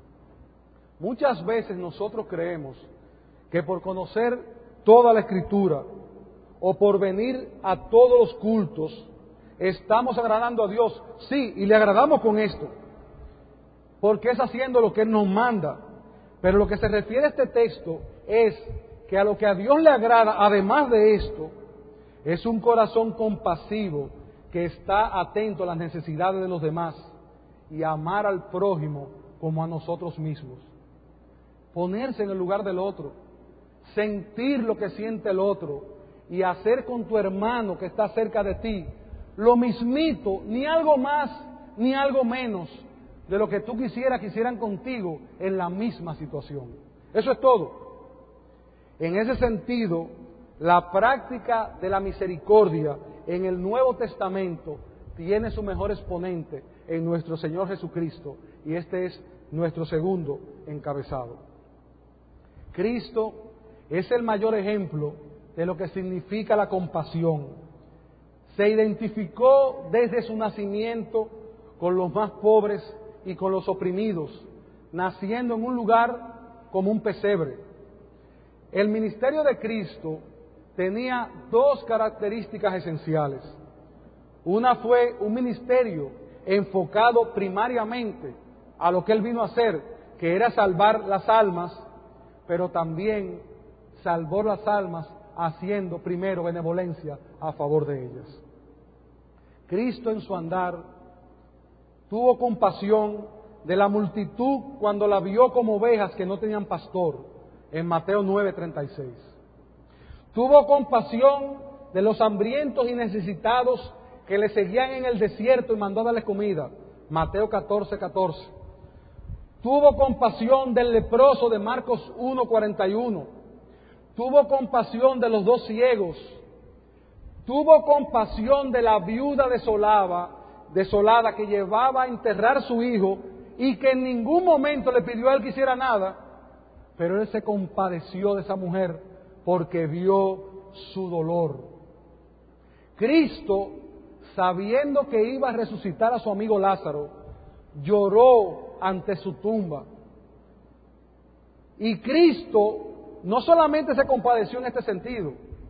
Muchas veces nosotros creemos que por conocer toda la Escritura o por venir a todos los cultos estamos agradando a Dios. Sí, y le agradamos con esto, porque es haciendo lo que Él nos manda. Pero lo que se refiere a este texto es que a lo que a Dios le agrada, además de esto, es un corazón compasivo que está atento a las necesidades de los demás y amar al prójimo como a nosotros mismos. Ponerse en el lugar del otro, sentir lo que siente el otro y hacer con tu hermano que está cerca de ti lo mismito, ni algo más ni algo menos de lo que tú quisieran contigo en la misma situación. Eso es todo. En ese sentido, la práctica de la misericordia en el Nuevo Testamento tiene su mejor exponente en nuestro Señor Jesucristo, y este es nuestro segundo encabezado. Cristo es el mayor ejemplo de lo que significa la compasión. Se identificó desde su nacimiento con los más pobres y con los oprimidos, naciendo en un lugar como un pesebre. El ministerio de Cristo tenía dos características esenciales. Una fue un ministerio enfocado primariamente a lo que Él vino a hacer, que era salvar las almas, pero también salvó las almas haciendo primero benevolencia a favor de ellas. Cristo en su andar tuvo compasión de la multitud cuando la vio como ovejas que no tenían pastor, en Mateo 9:36. Tuvo compasión de los hambrientos y necesitados que le seguían en el desierto y mandó a darles comida, Mateo 14:14. Tuvo compasión del leproso de Marcos 1:41. Tuvo compasión de los dos ciegos. Tuvo compasión de la viuda desolada que llevaba a enterrar a su hijo y que en ningún momento le pidió a él que hiciera nada, pero él se compadeció de esa mujer porque vio su dolor. Cristo, sabiendo que iba a resucitar a su amigo Lázaro, lloró ante su tumba. Y Cristo no solamente se compadeció en este sentido,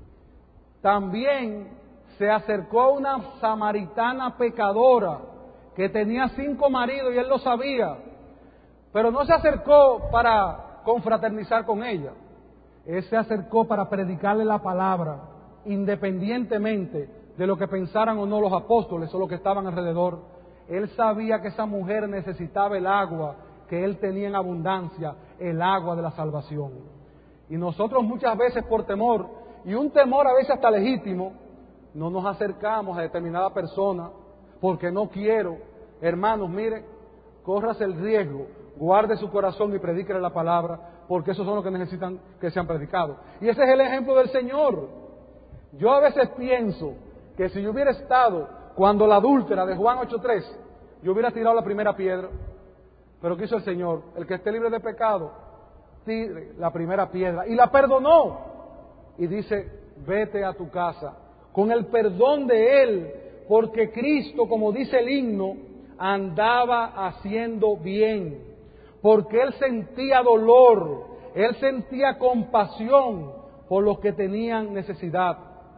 también se acercó a una samaritana pecadora que tenía 5 maridos y él lo sabía, pero no se acercó para confraternizar con ella. Él se acercó para predicarle la palabra, independientemente de lo que pensaran o no los apóstoles o los que estaban alrededor. Él sabía que esa mujer necesitaba el agua que él tenía en abundancia, el agua de la salvación. Y nosotros muchas veces por temor, y un temor a veces hasta legítimo, no nos acercamos a determinada persona porque no quiero. Hermanos, mire, córrase el riesgo, guarde su corazón y predíquele la palabra, porque esos son los que necesitan que sean predicados. Y ese es el ejemplo del Señor. Yo a veces pienso que si yo hubiera estado cuando la adúltera de Juan 8:3, yo hubiera tirado la primera piedra. Pero ¿qué hizo el Señor? El que esté libre de pecado, tire la primera piedra. Y la perdonó. Y dice, vete a tu casa, con el perdón de Él, porque Cristo, como dice el himno, andaba haciendo bien, porque Él sentía dolor, Él sentía compasión por los que tenían necesidad.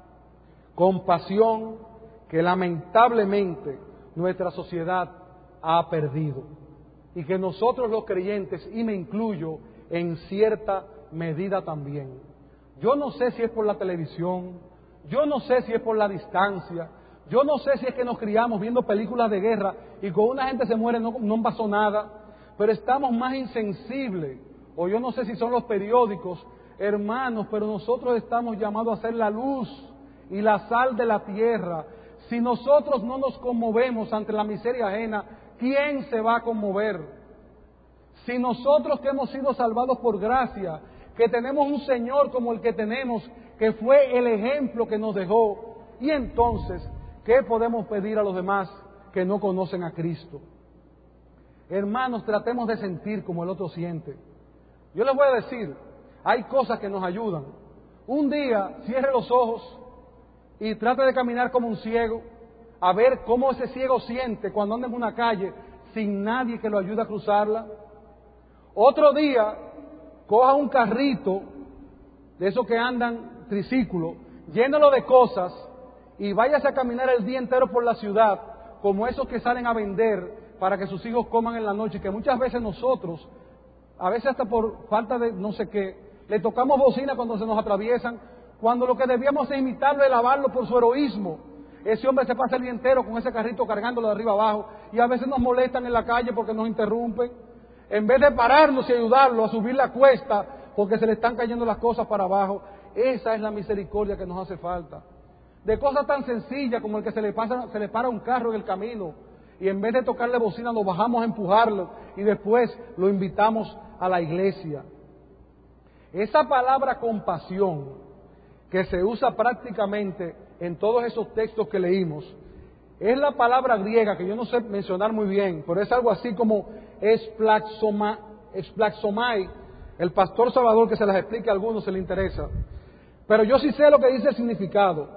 Compasión que lamentablemente nuestra sociedad ha perdido y que nosotros los creyentes, y me incluyo, en cierta medida también. Yo no sé si es por la televisión, yo no sé si es por la distancia, yo no sé si es que nos criamos viendo películas de guerra y con una gente se muere no pasó nada, pero estamos más insensibles, o yo no sé si son los periódicos, hermanos, pero nosotros estamos llamados a ser la luz y la sal de la tierra. Si nosotros no nos conmovemos ante la miseria ajena, ¿quién se va a conmover? Si nosotros que hemos sido salvados por gracia, que tenemos un Señor como el que tenemos, que fue el ejemplo que nos dejó, y entonces, ¿qué podemos pedir a los demás que no conocen a Cristo? Hermanos, tratemos de sentir como el otro siente. Yo les voy a decir, hay cosas que nos ayudan. Un día, cierre los ojos y trate de caminar como un ciego, a ver cómo ese ciego siente cuando anda en una calle sin nadie que lo ayude a cruzarla. Otro día, coja un carrito de esos que andan triciclo, llénalo de cosas y váyase a caminar el día entero por la ciudad, como esos que salen a vender para que sus hijos coman en la noche, que muchas veces nosotros, a veces hasta por falta de no sé qué, le tocamos bocina cuando se nos atraviesan, cuando lo que debíamos es imitarlo y alabarlo por su heroísmo. Ese hombre se pasa el día entero con ese carrito cargándolo de arriba abajo y a veces nos molestan en la calle porque nos interrumpen. En vez de pararnos y ayudarlo a subir la cuesta porque se le están cayendo las cosas para abajo, esa es la misericordia que nos hace falta. De cosas tan sencillas como el que se le para un carro en el camino y en vez de tocarle bocina lo bajamos a empujarlo y después lo invitamos a la iglesia. Esa palabra compasión que se usa prácticamente en todos esos textos que leímos, es la palabra griega que yo no sé mencionar muy bien, pero es algo así como esplaxomai. El pastor Salvador que se las explique a algunos se le interesa, pero yo sí sé lo que dice el significado.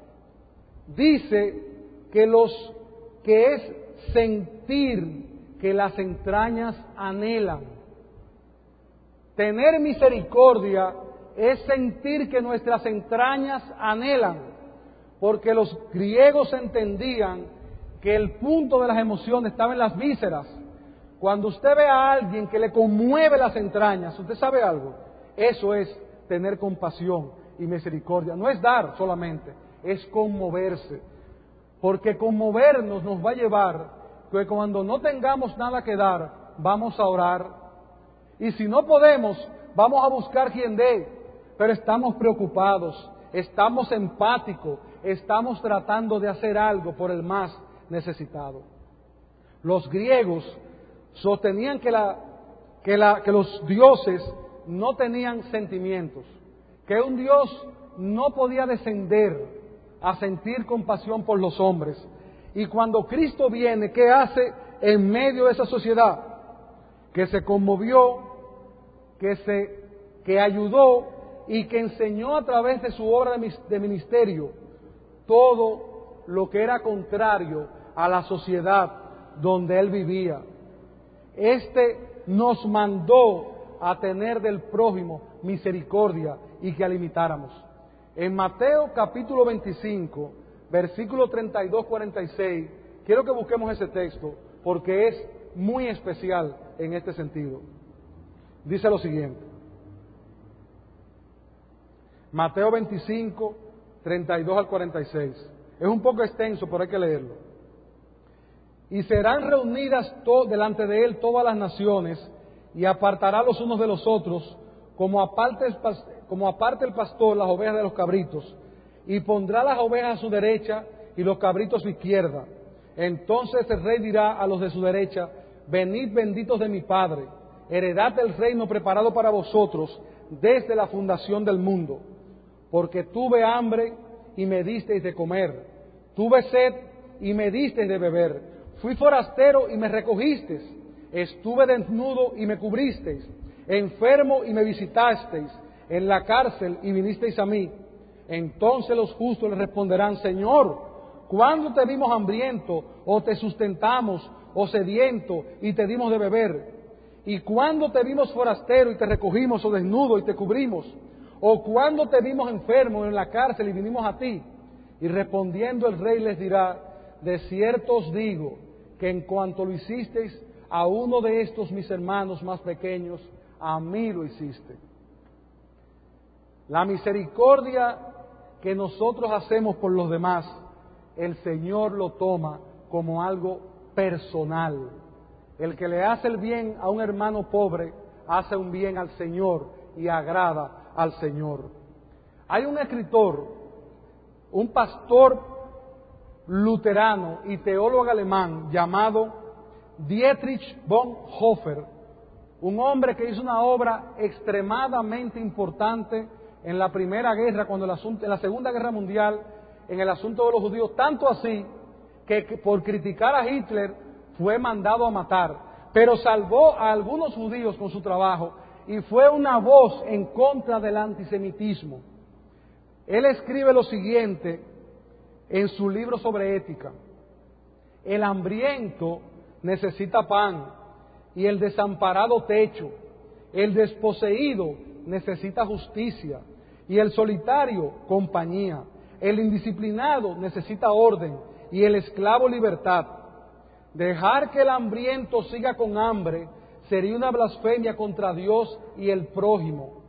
Dice que es sentir que las entrañas anhelan. Tener misericordia es sentir que nuestras entrañas anhelan, porque los griegos entendían que el punto de las emociones estaba en las vísceras. Cuando usted ve a alguien que le conmueve las entrañas, ¿usted sabe algo? Eso es tener compasión y misericordia. No es dar solamente, es conmoverse. Porque conmovernos nos va a llevar que cuando no tengamos nada que dar, vamos a orar. Y si no podemos, vamos a buscar quien dé. Pero estamos preocupados, estamos empáticos, estamos tratando de hacer algo por el más necesitado. Los griegos sostenían que los dioses no tenían sentimientos, que un dios no podía descender a sentir compasión por los hombres. Y cuando Cristo viene, ¿qué hace en medio de esa sociedad? Que se conmovió, que ayudó y que enseñó a través de su obra de ministerio todo lo que era contrario a la sociedad donde Él vivía. Nos mandó a tener del prójimo misericordia y que la imitáramos. En Mateo capítulo 25, versículo 32-46, quiero que busquemos ese texto porque es muy especial en este sentido. Dice lo siguiente. Mateo 25, 32 al 46. Es un poco extenso, pero hay que leerlo. Y serán reunidas delante de él todas las naciones, y apartará los unos de los otros, como aparte el pastor las ovejas de los cabritos, y pondrá las ovejas a su derecha y los cabritos a su izquierda. Entonces el rey dirá a los de su derecha: venid benditos de mi Padre, heredad el reino preparado para vosotros desde la fundación del mundo. Porque tuve hambre y me disteis de comer, tuve sed y me disteis de beber, fui forastero y me recogisteis, estuve desnudo y me cubristeis, enfermo y me visitasteis, en la cárcel y vinisteis a mí. Entonces los justos le responderán: Señor, ¿cuándo te vimos hambriento, o te sustentamos, o sediento, y te dimos de beber? ¿Y cuándo te vimos forastero y te recogimos, o desnudo y te cubrimos? ¿O cuándo te vimos enfermo en la cárcel y vinimos a ti? Y respondiendo el rey les dirá: de cierto os digo que en cuanto lo hicisteis a uno de estos mis hermanos más pequeños, a mí lo hiciste. La misericordia que nosotros hacemos por los demás, el Señor lo toma como algo personal. El que le hace el bien a un hermano pobre, hace un bien al Señor y agrada al Señor. Hay un escritor, un pastor luterano y teólogo alemán llamado Dietrich Bonhoeffer, un hombre que hizo una obra extremadamente importante en la Primera Guerra, en la Segunda Guerra Mundial, en el asunto de los judíos, tanto así que por criticar a Hitler fue mandado a matar, pero salvó a algunos judíos con su trabajo y fue una voz en contra del antisemitismo. Él escribe lo siguiente en su libro sobre ética: el hambriento necesita pan y el desamparado techo, el desposeído necesita justicia y el solitario compañía, el indisciplinado necesita orden y el esclavo libertad. Dejar que el hambriento siga con hambre sería una blasfemia contra Dios y el prójimo.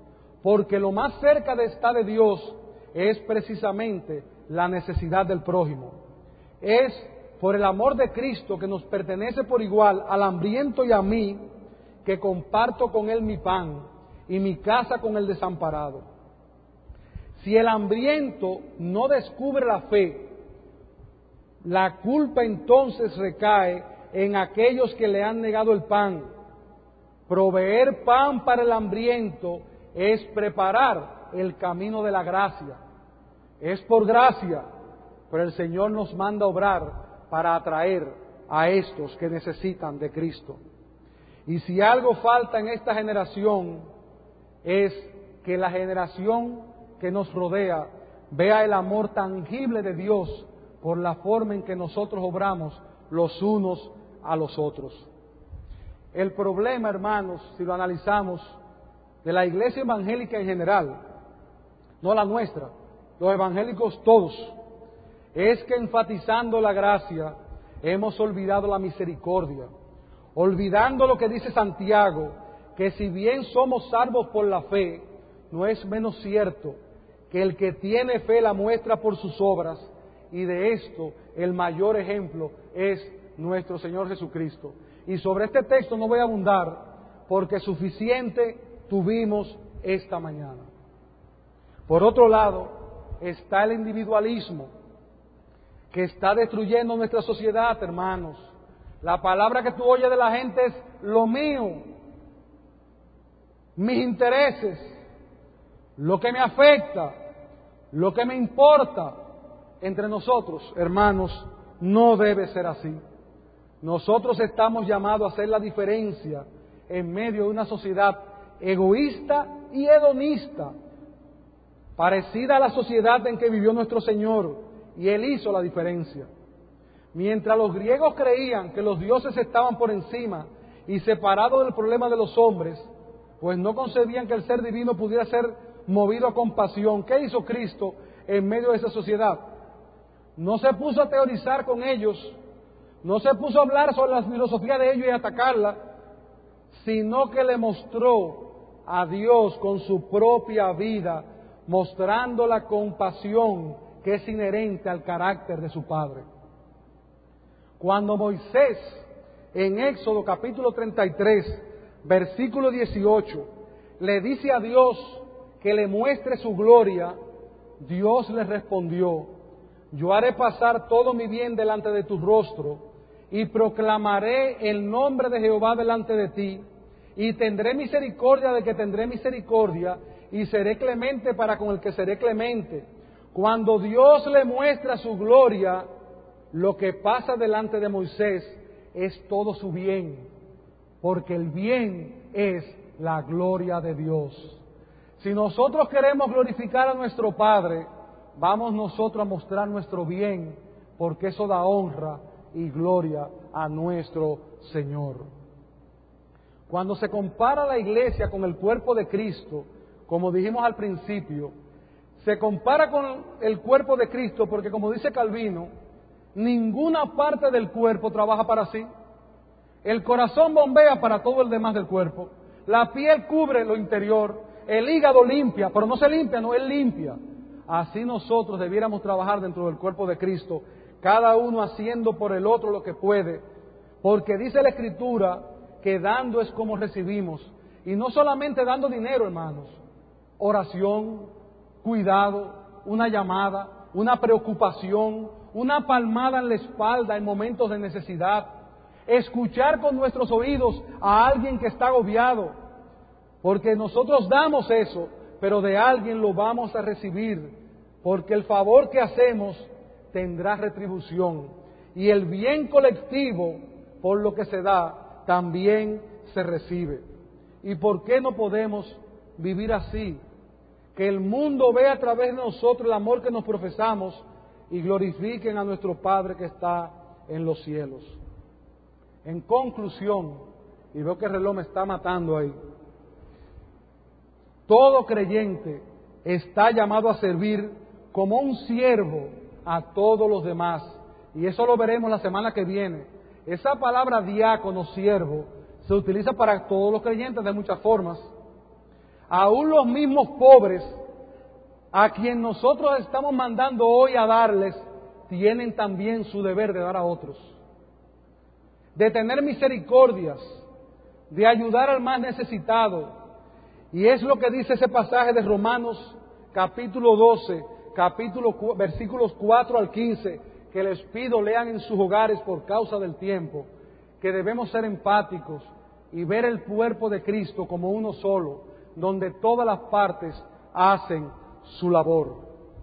porque lo más cerca está de Dios es precisamente la necesidad del prójimo. Es por el amor de Cristo que nos pertenece por igual al hambriento y a mí, que comparto con él mi pan y mi casa con el desamparado. Si el hambriento no descubre la fe, la culpa entonces recae en aquellos que le han negado el pan. Proveer pan para el hambriento es preparar el camino de la gracia. Es por gracia, pero el Señor nos manda a obrar para atraer a estos que necesitan de Cristo. Y si algo falta en esta generación, es que la generación que nos rodea vea el amor tangible de Dios por la forma en que nosotros obramos los unos a los otros. El problema, hermanos, si lo analizamos, de la iglesia evangélica en general, no la nuestra, los evangélicos todos, es que enfatizando la gracia hemos olvidado la misericordia, olvidando lo que dice Santiago, que si bien somos salvos por la fe, no es menos cierto que el que tiene fe la muestra por sus obras, y de esto el mayor ejemplo es nuestro Señor Jesucristo. Y sobre este texto no voy a abundar, porque suficiente tuvimos esta mañana. Por otro lado, está el individualismo, que está destruyendo nuestra sociedad, hermanos. La palabra que tú oyes de la gente es lo mío, mis intereses, lo que me afecta, lo que me importa. Entre nosotros, hermanos, no debe ser así. Nosotros estamos llamados a hacer la diferencia en medio de una sociedad egoísta y hedonista, parecida a la sociedad en que vivió nuestro Señor, y Él hizo la diferencia. Mientras los griegos creían que los dioses estaban por encima y separados del problema de los hombres, pues no concebían que el ser divino pudiera ser movido a compasión. ¿Qué hizo Cristo en medio de esa sociedad? No se puso a teorizar con ellos, no se puso a hablar sobre la filosofía de ellos y atacarla, sino que le mostró a Dios con su propia vida, mostrando la compasión que es inherente al carácter de su Padre. Cuando Moisés, en Éxodo capítulo 33, versículo 18, le dice a Dios que le muestre su gloria, Dios le respondió: yo haré pasar todo mi bien delante de tu rostro, y proclamaré el nombre de Jehová delante de ti, y tendré misericordia de que tendré misericordia, y seré clemente para con el que seré clemente. Cuando Dios le muestra su gloria, lo que pasa delante de Moisés es todo su bien, porque el bien es la gloria de Dios. Si nosotros queremos glorificar a nuestro Padre, vamos nosotros a mostrar nuestro bien, porque eso da honra y gloria a nuestro Señor. Cuando se compara la iglesia con el cuerpo de Cristo, como dijimos al principio, se compara con el cuerpo de Cristo porque, como dice Calvino, ninguna parte del cuerpo trabaja para sí. El corazón bombea para todo el demás del cuerpo, la piel cubre lo interior, el hígado limpia, pero no se limpia, no, Él limpia. Así nosotros debiéramos trabajar dentro del cuerpo de Cristo, cada uno haciendo por el otro lo que puede, porque dice la Escritura que dando es como recibimos, y no solamente dando dinero, hermanos, oración, cuidado, una llamada, una preocupación, una palmada en la espalda en momentos de necesidad, escuchar con nuestros oídos a alguien que está agobiado, porque nosotros damos eso, pero de alguien lo vamos a recibir, porque el favor que hacemos tendrá retribución, y el bien colectivo por lo que se da también se recibe. ¿Y por qué no podemos vivir así? Que el mundo vea a través de nosotros el amor que nos profesamos y glorifiquen a nuestro Padre que está en los cielos. En conclusión, y veo que el reloj me está matando ahí, todo creyente está llamado a servir como un siervo a todos los demás. Y eso lo veremos la semana que viene. Esa palabra diácono, siervo, se utiliza para todos los creyentes de muchas formas. Aún los mismos pobres, a quien nosotros estamos mandando hoy a darles, tienen también su deber de dar a otros, de tener misericordias, de ayudar al más necesitado. Y es lo que dice ese pasaje de Romanos capítulo 12, versículos 4 al 15, que les pido lean en sus hogares por causa del tiempo, que debemos ser empáticos y ver el cuerpo de Cristo como uno solo, donde todas las partes hacen su labor.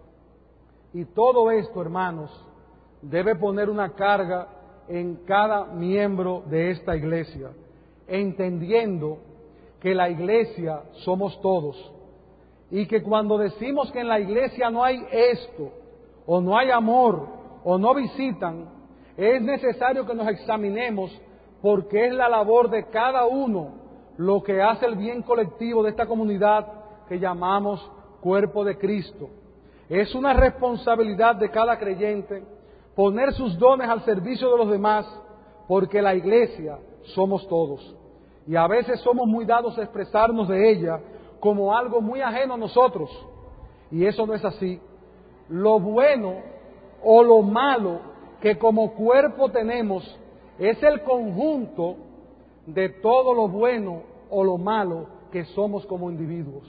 Y todo esto, hermanos, debe poner una carga en cada miembro de esta iglesia, entendiendo que la iglesia somos todos, y que cuando decimos que en la iglesia no hay esto, o no hay amor, o no visitan, es necesario que nos examinemos, porque es la labor de cada uno lo que hace el bien colectivo de esta comunidad que llamamos cuerpo de Cristo. Es una responsabilidad de cada creyente poner sus dones al servicio de los demás, porque la iglesia somos todos. Y a veces somos muy dados a expresarnos de ella como algo muy ajeno a nosotros. Y eso no es así. Lo bueno o lo malo que como cuerpo tenemos es el conjunto de todo lo bueno o lo malo que somos como individuos.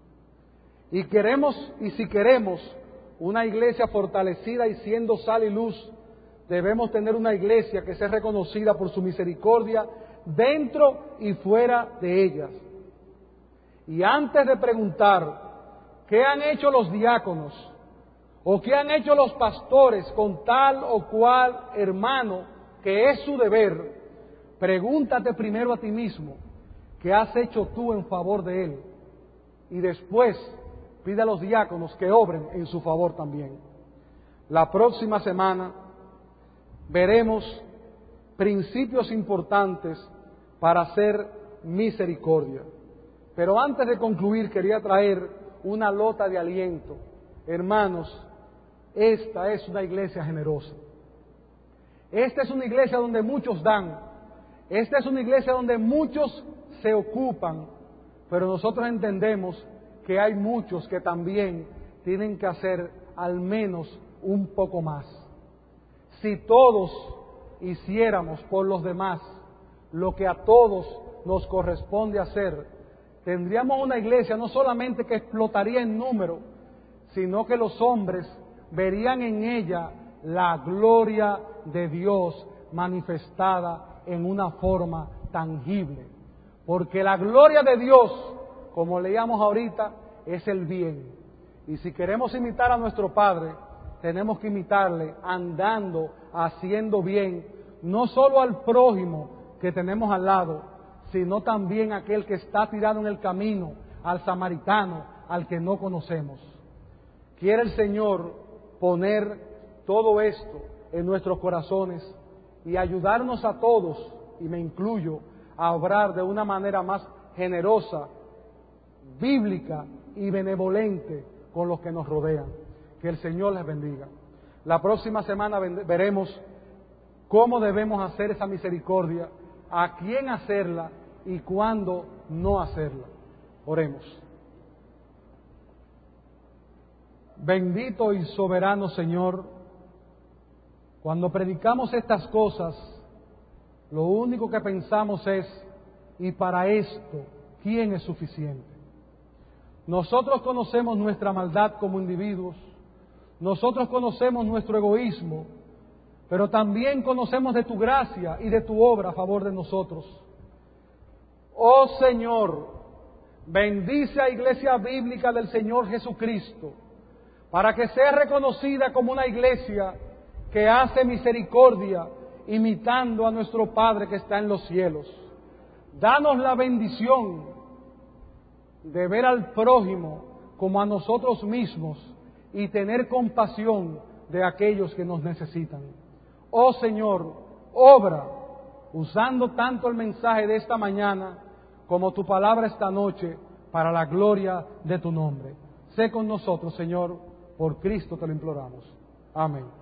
Y si queremos una iglesia fortalecida y siendo sal y luz, debemos tener una iglesia que sea reconocida por su misericordia dentro y fuera de ellas. Y antes de preguntar qué han hecho los diáconos o qué han hecho los pastores con tal o cual hermano, que es su deber, pregúntate primero a ti mismo qué has hecho tú en favor de él, y después pide a los diáconos que obren en su favor también. La próxima semana veremos principios importantes para hacer misericordia. Pero antes de concluir, quería traer una nota de aliento. Hermanos, esta es una iglesia generosa. Esta es una iglesia donde muchos dan. Esta es una iglesia donde muchos se ocupan. Pero nosotros entendemos que hay muchos que también tienen que hacer al menos un poco más. Si todos hiciéramos por los demás lo que a todos nos corresponde hacer, tendríamos una iglesia no solamente que explotaría en número, sino que los hombres verían en ella la gloria de Dios manifestada en una forma tangible. Porque la gloria de Dios, como leíamos ahorita, es el bien. Y si queremos imitar a nuestro Padre, tenemos que imitarle andando, haciendo bien, no solo al prójimo que tenemos al lado, sino también a aquel que está tirado en el camino, al samaritano, al que no conocemos. Quiere el Señor poner todo esto en nuestros corazones y ayudarnos a todos, y me incluyo, a obrar de una manera más generosa, bíblica y benevolente con los que nos rodean. Que el Señor les bendiga. La próxima semana veremos cómo debemos hacer esa misericordia, a quién hacerla y cuándo no hacerla. Oremos. Bendito y soberano Señor, cuando predicamos estas cosas, lo único que pensamos es, y para esto, ¿quién es suficiente? Nosotros conocemos nuestra maldad como individuos, nosotros conocemos nuestro egoísmo, pero también conocemos de tu gracia y de tu obra a favor de nosotros. Oh Señor, bendice a Iglesia Bíblica del Señor Jesucristo, para que sea reconocida como una iglesia que hace misericordia, imitando a nuestro Padre que está en los cielos. Danos la bendición de ver al prójimo como a nosotros mismos y tener compasión de aquellos que nos necesitan. Oh Señor, obra usando tanto el mensaje de esta mañana como tu palabra esta noche para la gloria de tu nombre. Sé con nosotros, Señor, por Cristo te lo imploramos. Amén.